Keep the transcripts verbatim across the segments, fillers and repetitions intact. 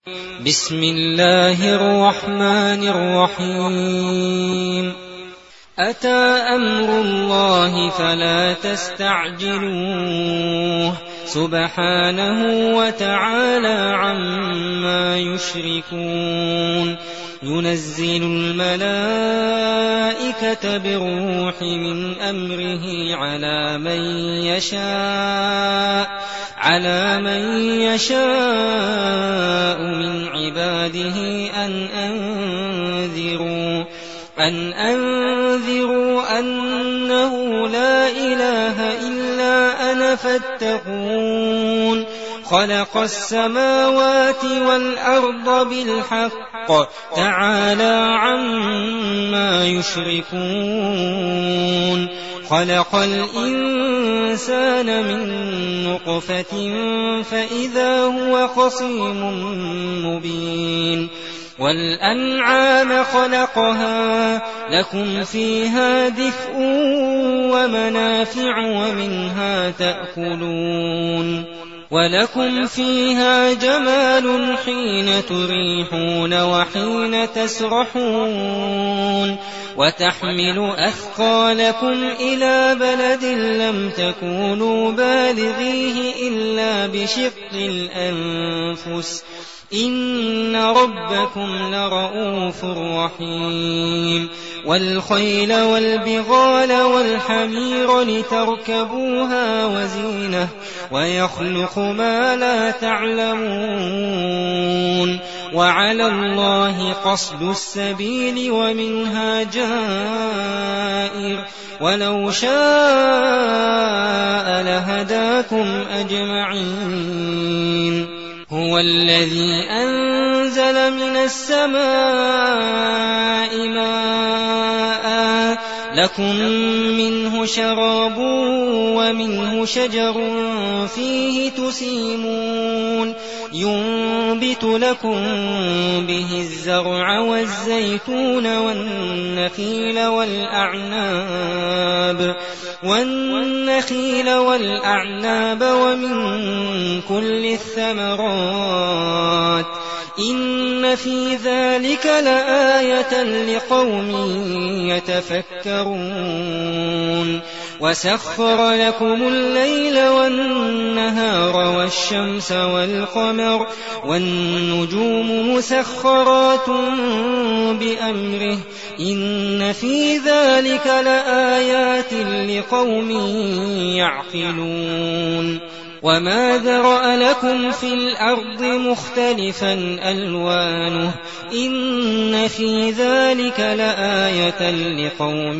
بسم الله الرحمن الرحيم أتى أمر الله فلا تستعجلوه سبحانه وتعالى عما يشركون ينزل الملائكة بالروح من أمره على من يشاء على من يشاء من عباده أن أنذروا أن أنذروا أنه لا إله إلا أنا فاتقون خلق السماوات والأرض بالحق تعالى عما يشركون خلق الإنسان من نطفة فإذا هو خصيم مبين والأنعام خلقها لكم فيها دفء ومنافع ومنها تأكلون ولكم فيها جمال حين تريحون وحين تسرحون وتحمل أثقالكم إلى بلد لم تكونوا بالغيه إلا بشق الأنفس إن ربكم لرؤوف رحيم والخيل والبغال والحمير لتركبوها وزينة ويخلق ما لا تعلمون وعلى الله قصد السبيل ومنها جائر ولو شاء لهداكم أجمعين هو الذي أنزل من السماء ماء لكم منه شراب ومنه شجر فيه تسيمون ينبت لكم به الزرع والزيتون والنخيل والأعناب والنخيل والأعناب ومن كل الثمرات إن في ذلك لآية لقوم يتفكرون وسخر لكم الليل والنهار والشمس والقمر والنجوم مسخرات بأمره إن في ذلك لآيات لقوم يعقلون وما ذرأ لكم في الأرض مختلفا ألوانه إن في ذلك لآية لقوم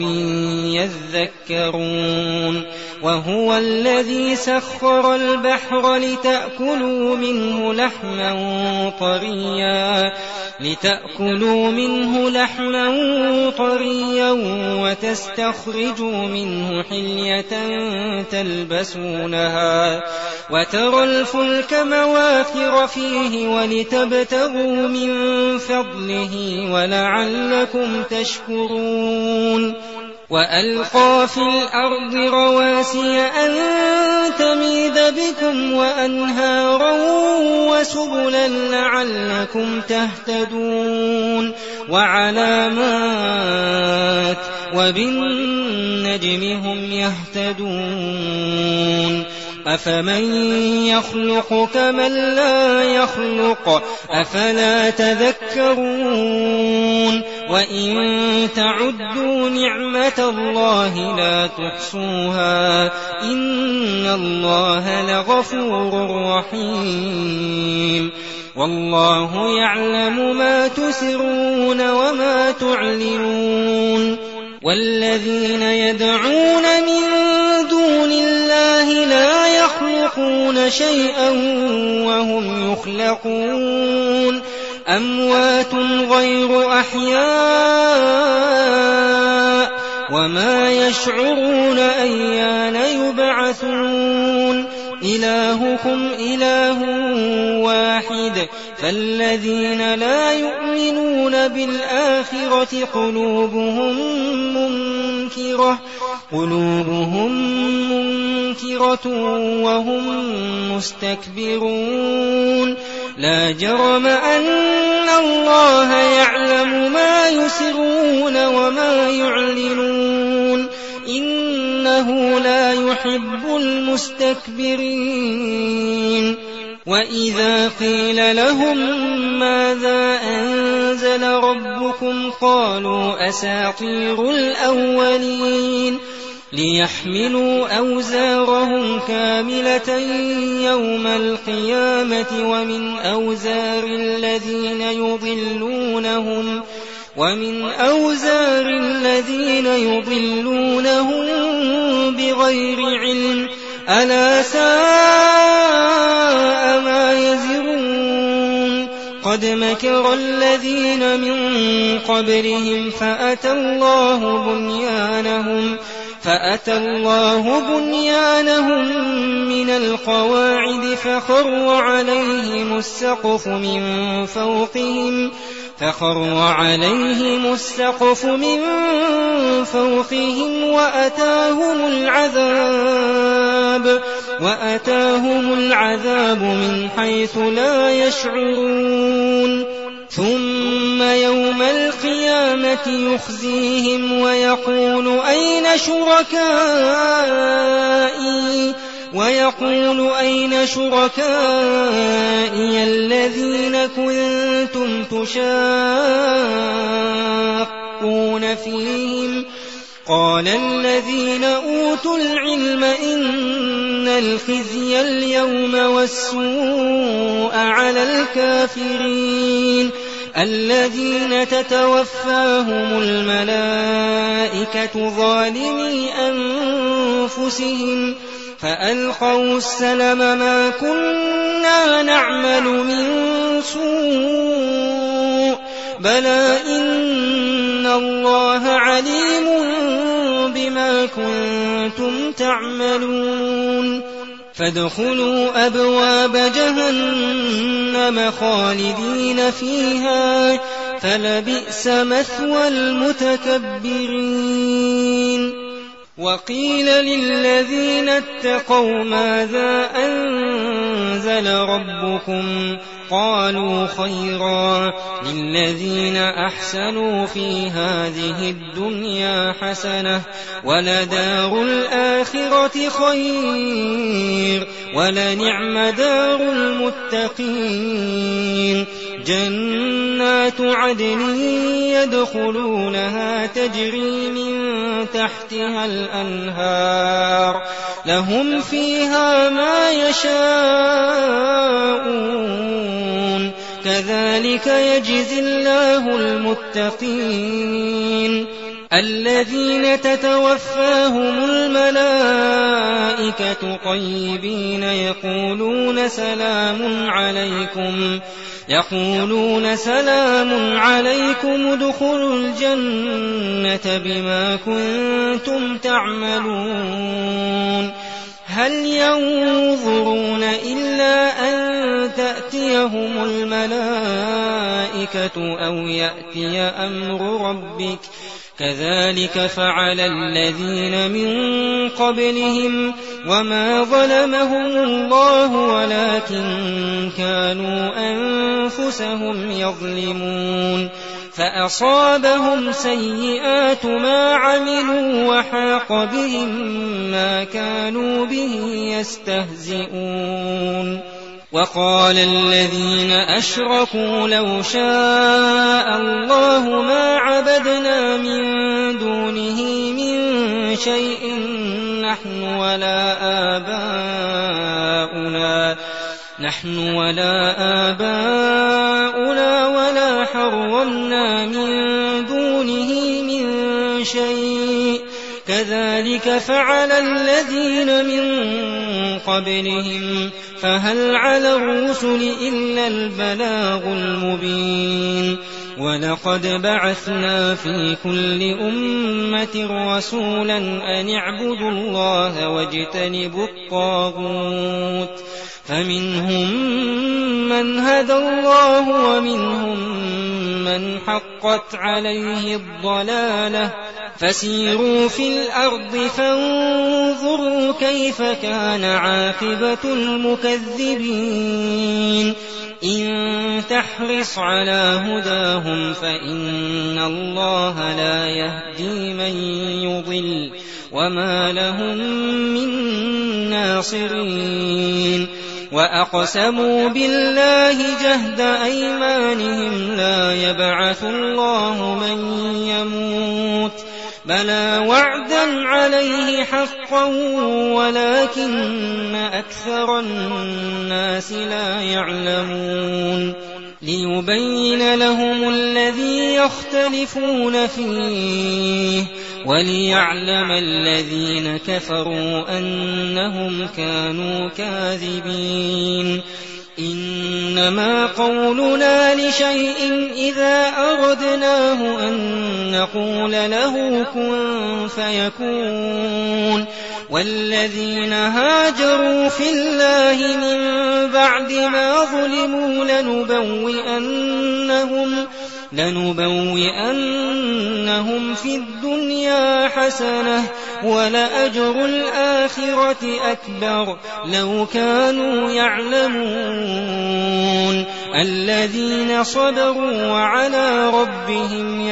يذكرون وهو الذي سخر البحر لتأكلوا منه لحما طريا لتأكلوا منه لحما طريا وتستخرجوا منه حلية تلبسونها وترى الفلك مواخر فيه ولتبتغوا من فضله ولعلكم تشكرون وألقى في الأرض رواسي أن تميد بكم وأنهارا وسبلا لعلكم تهتدون وعلامات وبالنجم هم يهتدون أفمن يخلق كمن لا يخلق أفلا تذكرون وإن تعدوا نعمة الله لا تحصوها إن الله لغفور رحيم والله يعلم ما تسرون وما تعلنون والذين يدعون من دون الله لا يخلقون شيئا وهم يخلقون أموات غير أحياء وما يشعرون أيان يبعثون إلهكم إله واحد فالذين لا يؤمنون بالآخرة قلوبهم منكرة قلوبهم منكرة وهم مستكبرون لا جرم أن الله يعلم ما يسرون وما يعلنون إنه لا يحب المستكبرين وإذا قيل لهم ماذا أنزل ربكم قالوا أساطير الأولين ليحملوا أوزارهم كاملة يوم القيامة ومن أوزار الذين يضلونهم ومن أوزار الذين يضلونهم بغير علم ألا ساء ما يزرون قد مكر الذين من قبلهم فأتى الله بنيانهم فأتى الله بنيانهم من القواعد فخر عليهم السقف من فوقهم فخر عليهم السقف من فوقهم وأتاهم العذاب وأتاهم العذاب من حيث لا يشعرون ثم يوم القيامة يخزيهم ويقول أين شركائي ويقول أين شركائي الذين كنتم تشاقون فيهم قال الذين أوتوا العلم إن الخزي اليوم والسوء على الكافرين الذين تتوفاهم الملائكة ظالمي أنفسهم فألقوا السلم ما كنا نعمل من سوء بلى إن الله عليم بما كنتم تعملون فادخلوا أبواب جهنم خالدين فيها فلبئس مثوى المتكبرين وقيل للذين اتقوا ماذا أنزل ربكم قالوا خيرا للذين أحسنوا في هذه الدنيا حسنة ولدار الآخرة خير ولنعم دار المتقين جنات عدن يدخلونها تجري من تحتها الأنهار لهم فيها ما يشاءون كذلك يجزي الله المتقين الذين تتوفاهم الملائكة طيبين يقولون سلام عليكم يقولون سلام عليكم ادخلوا الجنة بما كنتم تعملون هل ينظرون إلا أن تأتيهم الملائكة أو يأتي أمر ربك كذلك فعل الذين من قبلهم وما ظلمهم الله ولكن كانوا أنفسهم يظلمون فأصابهم سيئات ما عملوا وحاق بهم ما كانوا به يستهزئون وقال الذين أشركوا لو شاء الله ما عبدنا من دونه من شيء نحن ولا آباؤنا نحن ولا آباؤنا ولا حرمنا من دونه من شيء كذلك فعل الذين من قبلهم فهل على الرسل إلا البلاغ المبين ولقد بعثنا في كل أمة رسولا أن اعبدوا الله واجتنبوا الطاغوت فمنهم من هدى الله ومنهم من حقت عليه الضلالة فسيروا في الأرض فانظروا كيف كان عاقبة المكذبين إن تحرص على هداهم فإن الله لا يهدي من يضل وما لهم من ناصرين وأقسموا بالله جهد أيمانهم لا يبعث الله من يموت بلى وعدا عليه حقا ولكن أكثر الناس لا يعلمون ليبين لهم الذي يختلفون فيه وليعلم الذين كفروا أنهم كانوا كاذبين إنما قولنا لشيء إذا أردناه أن نقول له كن فيكون والذين هاجروا في الله من بعد ما ظلموا لنبوئنهم لنبوئنهم في الدنيا حسنة ولأجر الآخرة أكبر لو كانوا يعلمون الذين صبروا وعلى ربهم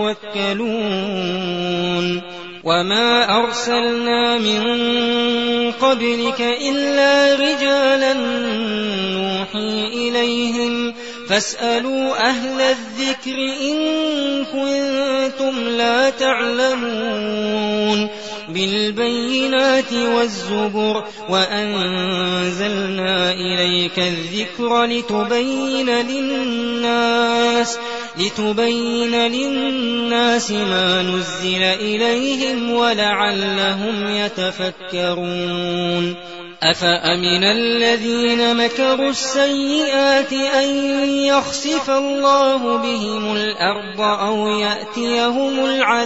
يتوكلون وما أرسلنا من قبلك إلا رجالا نوحي إليهم فاسألوا أهل الذكر إن كنتم لا تعلمون بالبينات والزبر وأنزلنا إليك الذكر لتبين للناس لتبين للناس ما نزل إليهم ولعلهم يتفكرون أفأمن الذين مكروا السيئات أن يخسف الله بهم الأرض أو يأتيهم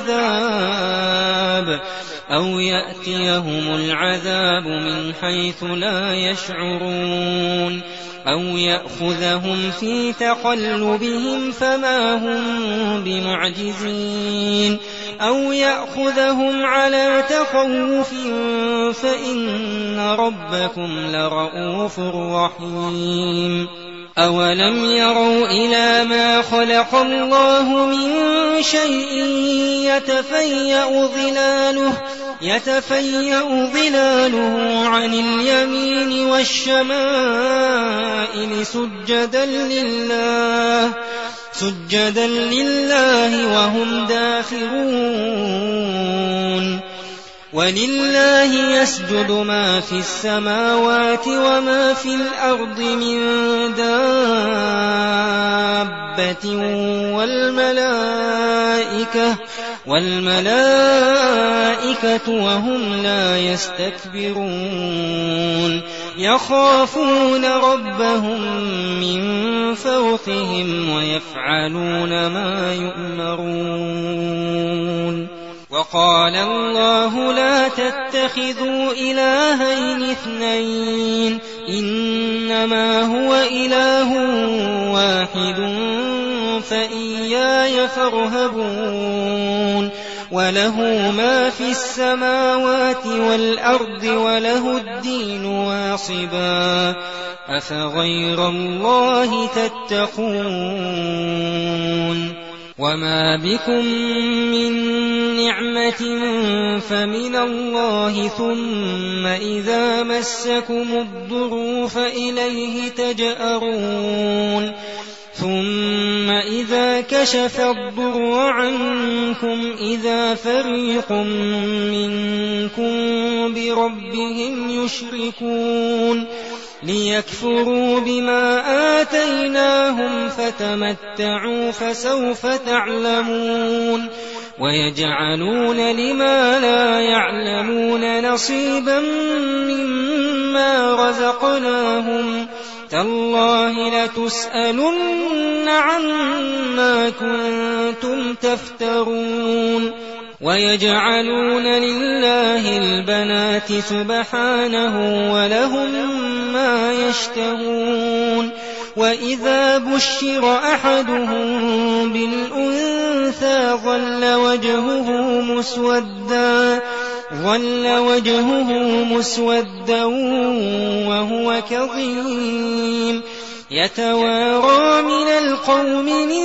العذاب أو يأتيهم العذاب من حيث لا يشعرون أو يأخذهم في تقلبهم فما هم بمعجزين أو يأخذهم على تخوف فإن ربكم لرؤوف رحيم أولم يروا إلى ما خلق الله من شيء يتفيأ ظلاله يتفيأ ظلاله عن اليمين والشمائل سجدا لله سجدا لله وهم داخرون ولله يسجد ما في السماوات وما في الأرض من دابة والملائكة والملائكة وهم لا يستكبرون يخافون ربهم من فوقهم ويفعلون ما يؤمرون وقال الله لا تتخذوا إلهين اثنين إنما هو إله واحد فإياي فارهبون وله ما في السماوات والأرض وله الدين واصبا أفغير الله تتقون وما بكم من نعمة فمن الله ثم إذا مسكم الضر فإليه تجأرون ثم إذا كشف الضر عنكم إذا فريق منكم بربهم يشركون ليكفروا بما آتيناهم فتمتعوا فسوف تعلمون ويجعلون لما لا يعلمون نصيبا مما رزقناهم تالله لتسألن عما كنتم تفترون ويجعلون لله البنات سبحانه ولهم ما يشتهون وإذا بشر أحدهم بالأنثى ظل وجهه مسودا ظل وجهه مسودا وهو كظيم يتوارى من القوم من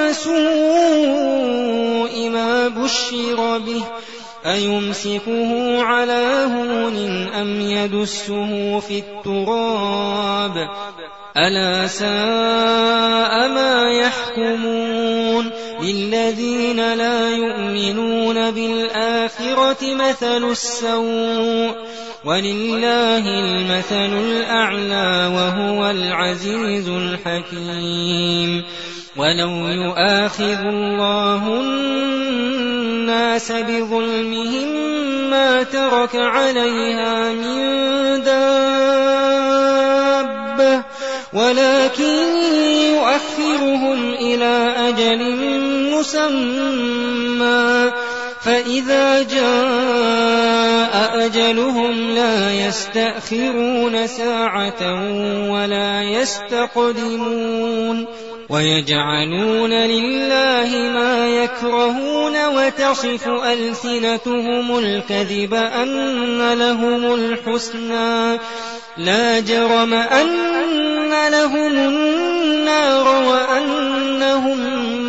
سوء ما بشر به أيمسكه على هون أم يدسه في التراب ألا ساء ما يحكمون للذين لا يؤمنون بالآخرة مثل السوء ولله المثل الأعلى وهو العزيز الحكيم ولو يؤاخذ الله الناس بظلمهم ما ترك عليها من دابة ولكن يؤخرهم إلى أجل مسمى فإذا جاء أجلهم لا يستأخرون ساعة ولا يستقدمون ويجعلون لله ما يكرهون وتصف ألسنتهم الكذب أن لهم الحسنى لا جرم أن لهم النار وأنهم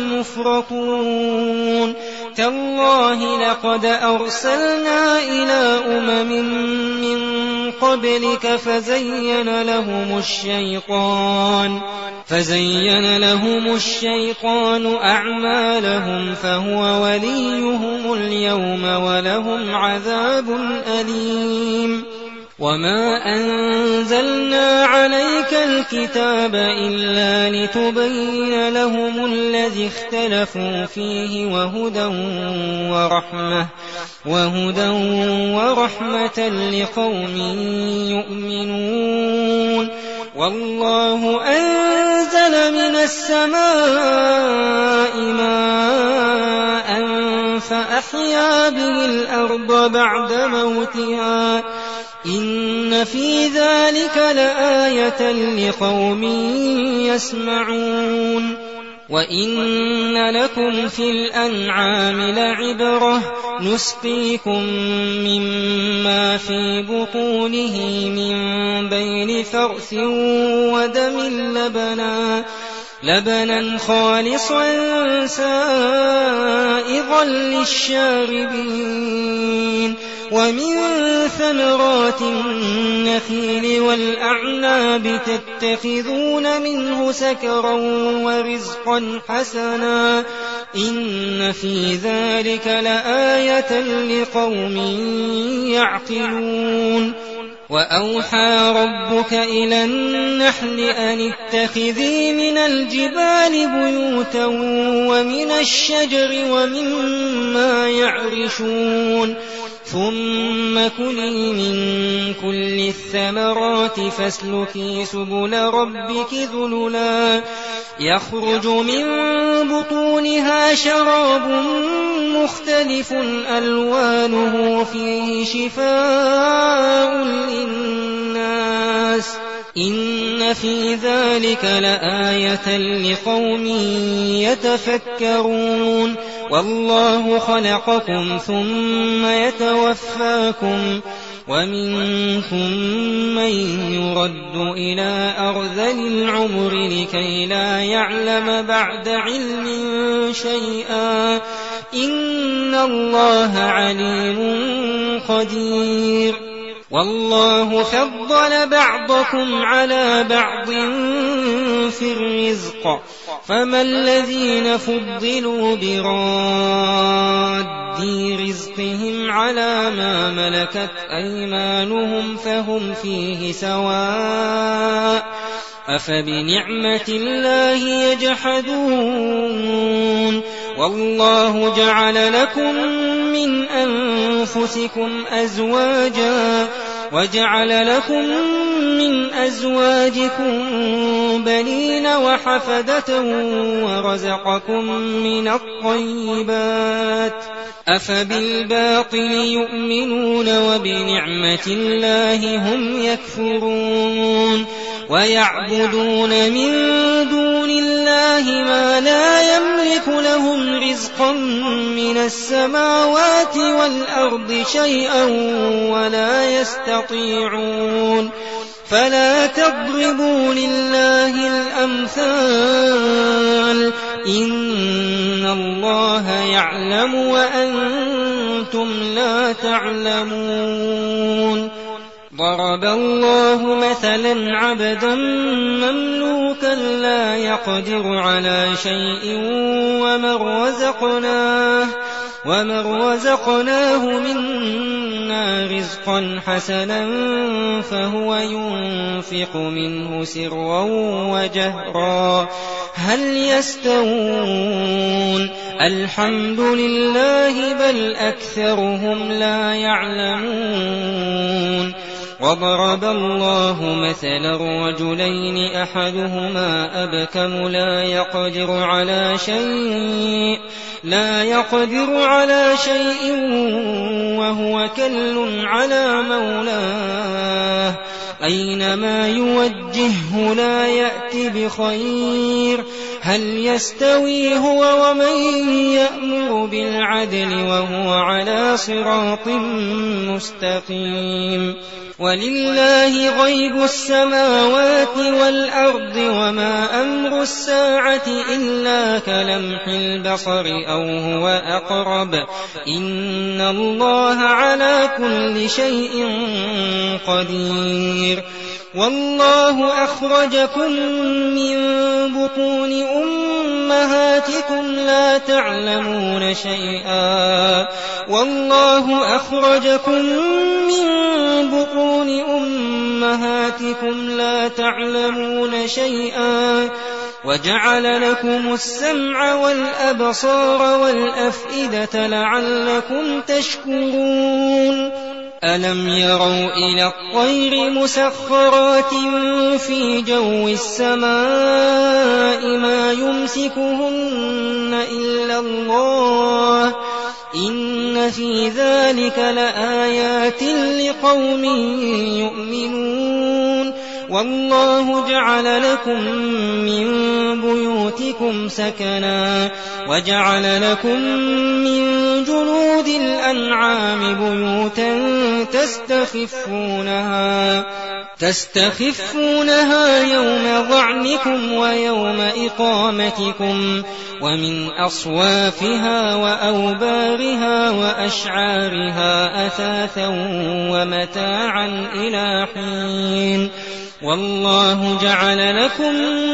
مفرطون تالله لقد أرسلنا إلى أمم من قبلك فزين لهم الشيطان فزين لهم الشيطان أعمالهم فهو وليهم اليوم ولهم عذاب أليم وما أنزلنا عليك الكتاب إلا لتبين لهم الذي اختلفوا فيه وهدى ورحمة وهدى ورحمة لقوم يؤمنون والله أنزل من السماء ماء فأحيا به الأرض بعد موتها إن في ذلك لآية لقوم يسمعون وإن لكم في الأنعام لعبرة نسقيكم مما في بطونه من بين فرث ودم لبنا لبنا خالصا سائغا للشاربين ومن ثمرات النخيل والأعناب تتخذون منه سكرا ورزقا حسنا إن في ذلك لآية لقوم يعقلون وأوحى ربك إلى النحل أن اتخذي من الجبال بيوتا ومن الشجر ومما يعرشون ثم كلي من كل الثمرات فاسلكي سبل ربك ذللا يخرج من بطونها شراب مختلف ألوانه فيه شفاء للناس إن في ذلك لآية لقوم يتفكرون والله خلقكم ثم يتوفاكم ومنكم من يرد إلى أرذل العمر لكي لا يعلم بعد علم شيئا إن الله عليم قدير والله فضل بعضكم على بعض في الرزق فما الذين فضلوا براد رزقهم على ما ملكت أيمانهم فهم فيه سواء أفبنعمة الله يجحدون والله جعل لكم من أنفسكم أزواجا وجعل لكم من أزواجكم بنين وحفدة ورزقكم من الطيبات أفبالباطل يؤمنون وبنعمة الله هم يكفرون ويعبدون من دون الله ما لا يملك لهم رزقا من السماوات والأرض شيئا ولا يستطيعون فلا تضربوا لله الأمثال إن الله يعلم وأنتم لا تعلمون ضرب الله مثلا عبدا مملوكا لا يقدر على شيء ومن رزقناه ومن رزقناه منا رزقا حسنا فهو ينفق منه سرا وجهرا هل يستوون الحمد لله بل أكثرهم لا يعلمون وضرب الله مثلا رجلين أحدهما أبكم لا يقدر على شيء لا يقدر على شيء وهو كل على مولاه أينما يوجهه لا يأتي بخير هل يستوي هو ومن يأمر بالعدل وهو على صراط مستقيم ولله غيب السماوات والأرض وما أمر الساعة إلا كلمح البصر أو هو أقرب إن الله على كل شيء قدير والله أخرجكم من بطون أمهاتكم لا تعلمون شيئا والله أخرجكم من بطون أمهاتكم لا تعلمون شيئا وجعل لكم السمع والأبصار والأفئدة لعلكم تشكرون ألم يروا إلى الطير مسخرات في جو السماء ما يمسكهن إلا الله إن في ذلك لآيات لقوم يؤمنون والله جعل لكم من بيوتكم سكنا وجعل لكم من جلود الأنعام بيوتا تستخفونها تستخفونها يوم ظعنكم ويوم إقامتكم ومن أصوافها وأوبارها وأشعارها أثاثا ومتاعا إلى حين والله جعل لكم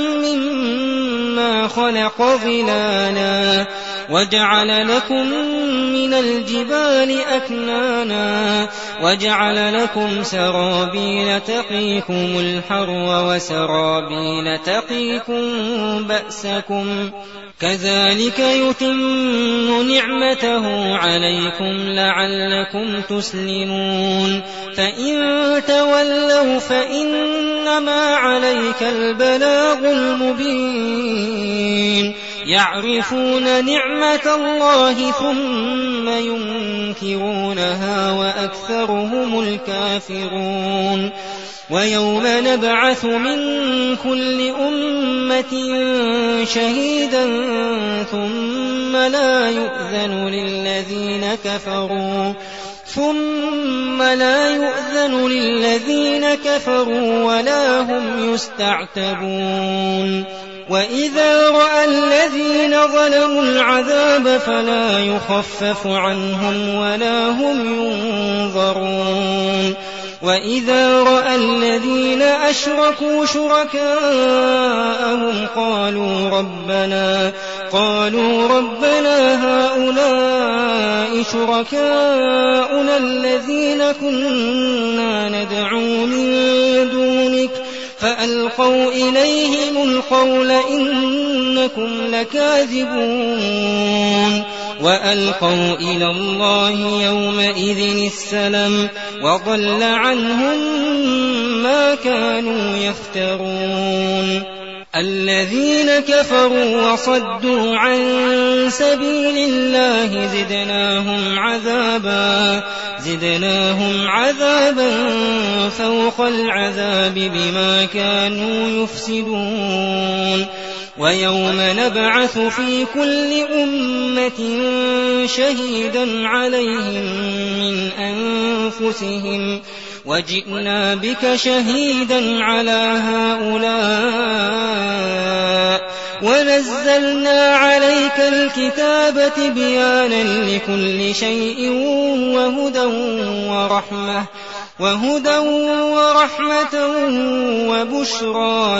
مما خلق ظلالا وجعل لكم من الجبال أكنانا وجعل لكم سرابيل تقيكم الحر وسرابيل تقيكم بأسكم كذلك يتم نعمته عليكم لعلكم تسلمون فإن تولوا فإنما عليك البلاغ المبين يعرفون نعمة الله ثم ينكرونها وأكثرهم الكافرون ويوم نبعث من كل أمة شهيدا ثم لا يؤذن للذين كفروا ثم لا يؤذن للذين كفروا ولا هم يستعتبون وإذا رأى الذين ظلموا العذاب فلا يخفف عنهم ولا هم ينظرون وإذا رأى الذين أشركوا شركاءهم قالوا ربنا قالوا ربنا هؤلاء شركاؤنا الذين كنا ندعو من دونك فألقوا إليهم القول إنكم لكاذبون وألقوا إلى الله يومئذ السلم وضل عنهم ما كانوا يفترون الذين كفروا وصدوا عن سبيل الله زدناهم عذابا زدناهم عذابا فوق العذاب بما كانوا يفسدون ويوم نبعث في كل أمة شهيدا عليهم من أنفسهم وجئنا بك شهيدا على هؤلاء ونزلنا عليك الكتاب تبيانا لكل شيء وهدى ورحمة وهدى ورحمة وبشرى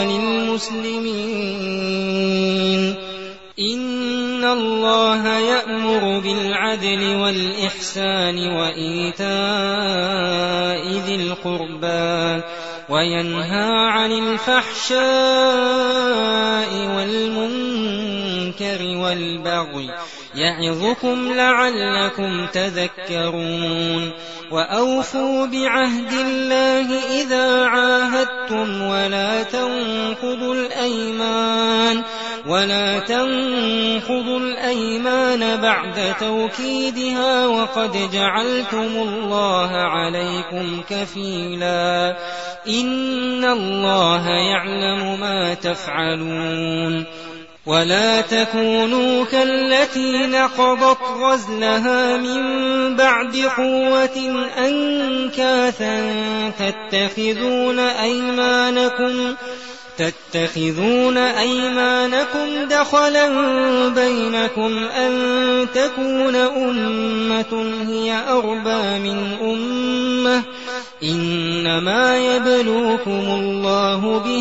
للمسلمين إن الله يأمر بالعدل والإحسان وإيتاء ذي القربى وينهى عن الفحشاء والمنكر والبغي يعظكم لعلكم تذكرون وأوفوا بعهد الله إذا عاهدتم ولا تنقضوا الأيمان ولا تنقضوا الأيمان بعد توكيدها وقد جعلتم الله عليكم كفيلا إن الله يعلم ما تفعلون ولا تكونوا كالتي نقضت غزلها من بعد قوة أنكاثا تتخذون أيمانكم تتخذون أيمانكم دخلا بينكم أن تكون أمة هي أربى من أمة إنما يبلوكم الله به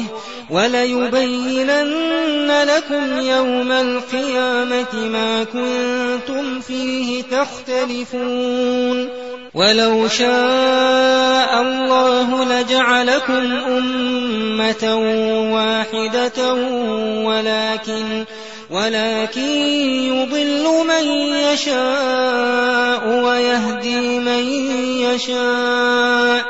وليبينن لكم يوم القيامة ما كنتم فيه تختلفون ولو شاء الله لجعلكم أمة واحدة ولكن ولكن يضل من يشاء ويهدي من يشاء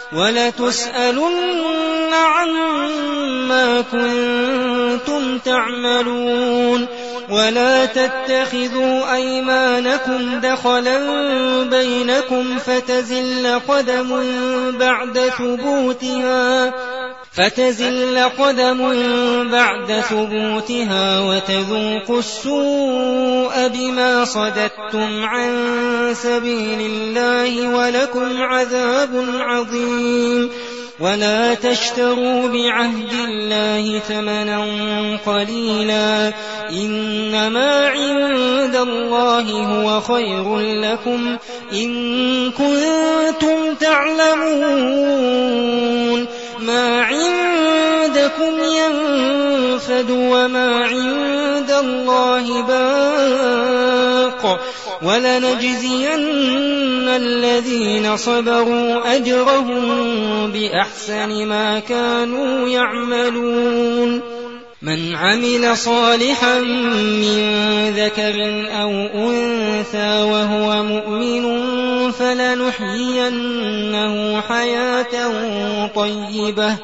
ولتسألن عما كنتم تعملون ولا تتخذوا أيمانكم دخلا بينكم فتزل قدم بعد ثبوتها فتزل قدم بعد ثبوتها وتذوقوا السوء بما صددتم عن سبيل الله ولكم عذاب عظيم ولا تشتروا بعهد الله ثمنا قليلا إنما عند الله هو خير لكم إن كنتم تعلمون ما عندكم ينفد وما عند الله باق ولنجزين الذين صبروا أجرهم بأحسن ما كانوا يعملون من عمل صالحا من ذكر أو أنثى وهو مؤمن فلنحيينه حياة طيبة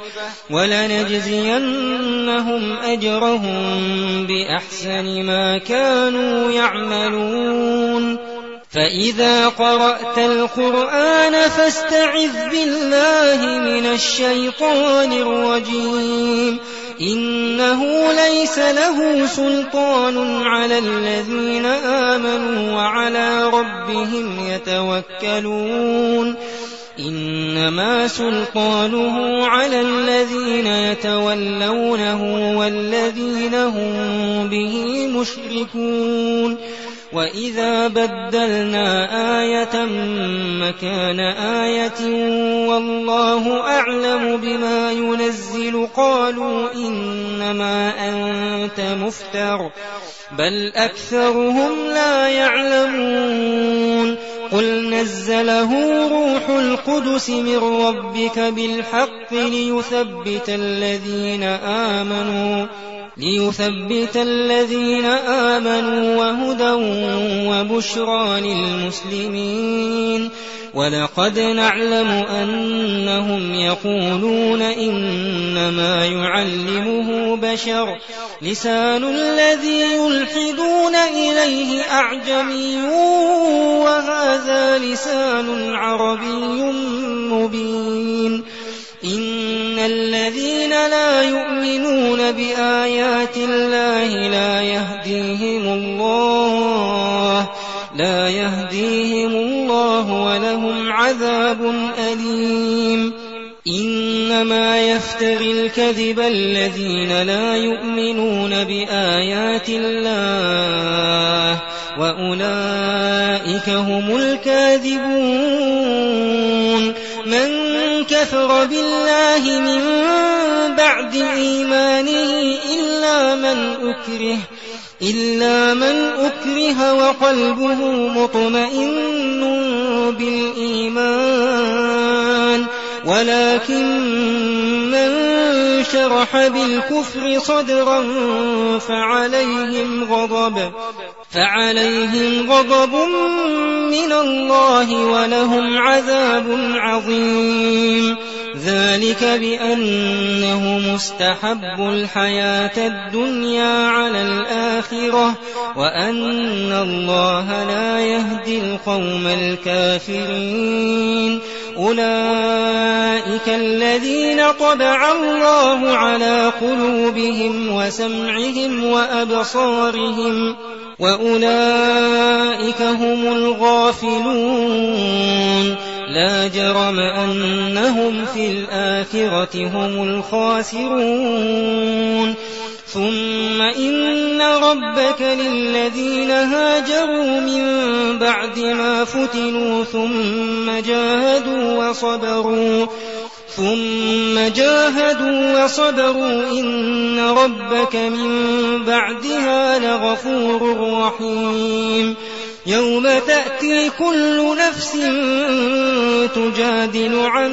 ولنجزينهم أجرهم بأحسن ما كانوا يعملون فإذا قرأت القرآن فاستعذ بالله من الشيطان الرجيم إنه ليس له سلطان على الذين آمنوا وعلى ربهم يتوكلون إنما سلطانه على الذين يتولونه والذين هم به مشركون وإذا بدلنا آية مكان آية والله أعلم بما ينزل قالوا إنما أنت مفتر بل أكثرهم لا يعلمون قل نزله روح القدس من ربك بالحق ليثبت الذين آمنوا ليثبت الذين آمنوا وهدى وبشرى للمسلمين. ولقد نعلم أنهم يقولون إنما يعلمه بشر لسان الذي يلحدون إليه أعجمي وهذا لسان عربي مبين. إن الذين لا يؤمنون بآيات الله لا يهديهم الله لا يهديهم الله ولهم عذاب أليم. إنما يفتري الكذب الذين لا يؤمنون بآيات الله وأولئك هم الكاذبون. من كفر بالله من بعد إيمانه إلا من أكره إلا من أكره وقلبه مطمئن بالإيمان ولكن من شرح بالكفر صدرا فعليهم غضب فعليهم غضب من الله ولهم عذاب عظيم. ذلك بأنه مستحب الحياة الدنيا على الآخرة وأن الله لا يهدي القوم الكافرين. أولئك الذين طبع الله على قلوبهم وسمعهم وأبصارهم وأولئك هم الغافلون. لا جرم أنهم في الآخرة هم الخاسرون. ثم إن ربك للذين هاجروا من بعد ما فتنوا ثم جاهدوا وصبروا ثم جاهدوا وصبروا إن ربك من بعدها لغفور رحيم. يوم تأتي كل نفس تجادل عن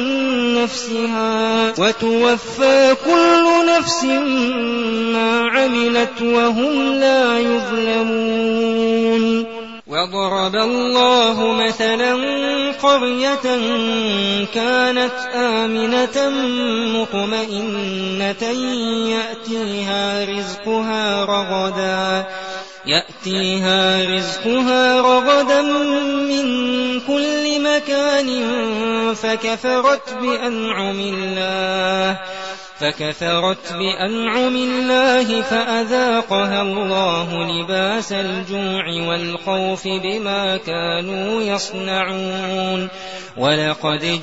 نفسها وتوفى كل نفس ما عملت وهم لا يظلمون. وضرب الله مثلا قرية كانت آمنة مطمئنة يأتيها رزقها رغدا يأتيها رزقها رغدا من كل مكان فكفرت بأنعم الله فكفرت بأنعم الله فأذاقها الله لباس الجوع والخوف بما كانوا يصنعون. ولقد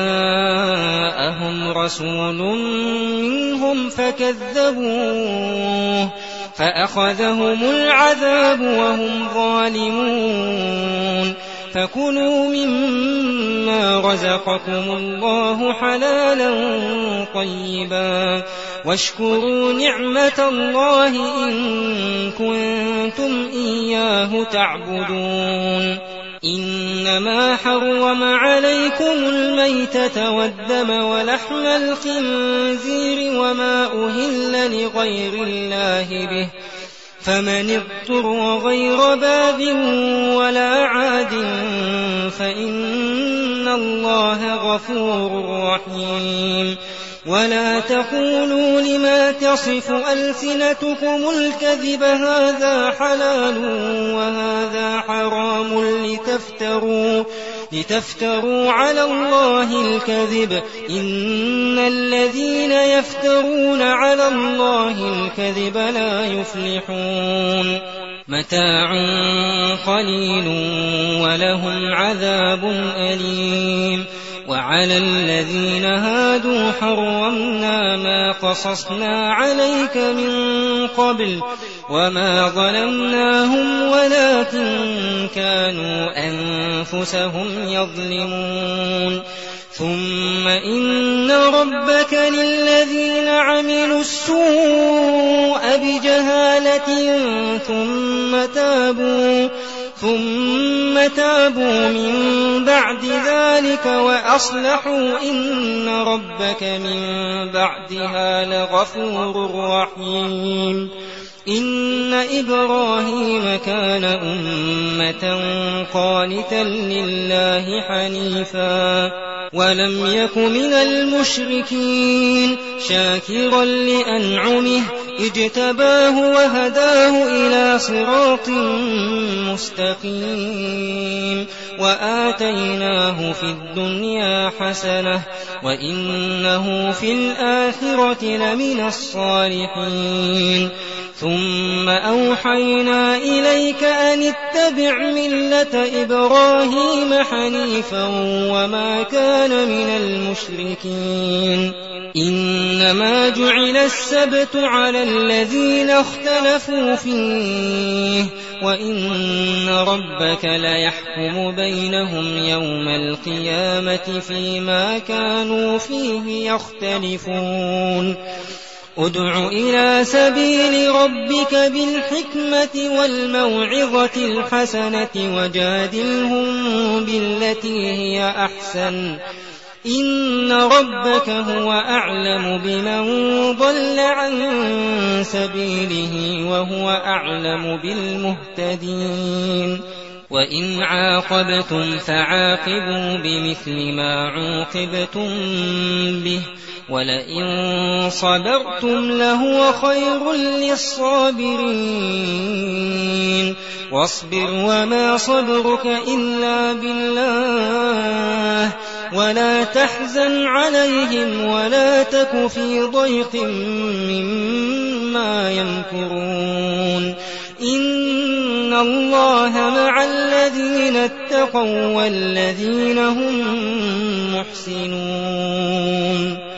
جاءهم رسول منهم فكذبوه فأخذهم العذاب وهم ظالمون. فكلوا مما رزقكم الله حلالا طيبا واشكروا نعمة الله إن كنتم إياه تعبدون. إنما حرم عليكم الميتة والدم ولحم الخنزير وما أهل لغير الله به فمن اضطر غير باب ولا عاد فإن الله غفور رحيم. ولا تقولوا لما تصف ألسنتكم الكذب هذا حلال وهذا حرام لتفتروا لتفتروا على الله الكذب إن الذين يفترون على الله الكذب لا يفلحون. متاع قليل ولهم عذاب أليم. وعلى الذين هادوا حرمنا ما قصصنا عليك من قبل وما ظلمناهم ولكن كانوا أنفسهم يظلمون. ثم إن ربك للذين عملوا السوء بجهالة ثم تابوا ثم ثم تابوا من بعد ذلك وأصلحوا إن ربك من بعدها لغفور رحيم إن إبراهيم كان أمة قانتا لله حنيفا ولم يك من المشركين شاكرا لأنعمه اجتباه وهداه إلى صراط مستقيم وآتيناه في الدنيا حسنة وإنه في الآخرة لمن الصالحين ثم أوحينا إليك أن اتبع ملة إبراهيم حنيفا وما كان من المشركين إنما جعل السبت على الذين اختلفوا فيه وإن ربك ليحكم بينهم يوم القيامة فيما كانوا فيه يختلفون ادع إلى سبيل ربك بالحكمة والموعظة الحسنة وجادلهم بالتي هي أحسن إن ربك هو أعلم بمن ضل عن سبيله وهو أعلم بالمهتدين وإن عاقبتم فعاقبوا بمثل ما عوقبتم به ولئن صبرتم لهو خير للصابرين واصبر وما صبرك إلا بالله ولا تحزن عليهم ولا تك في ضيق مما يمكرون إن الله مع الذين اتقوا والذين هم محسنون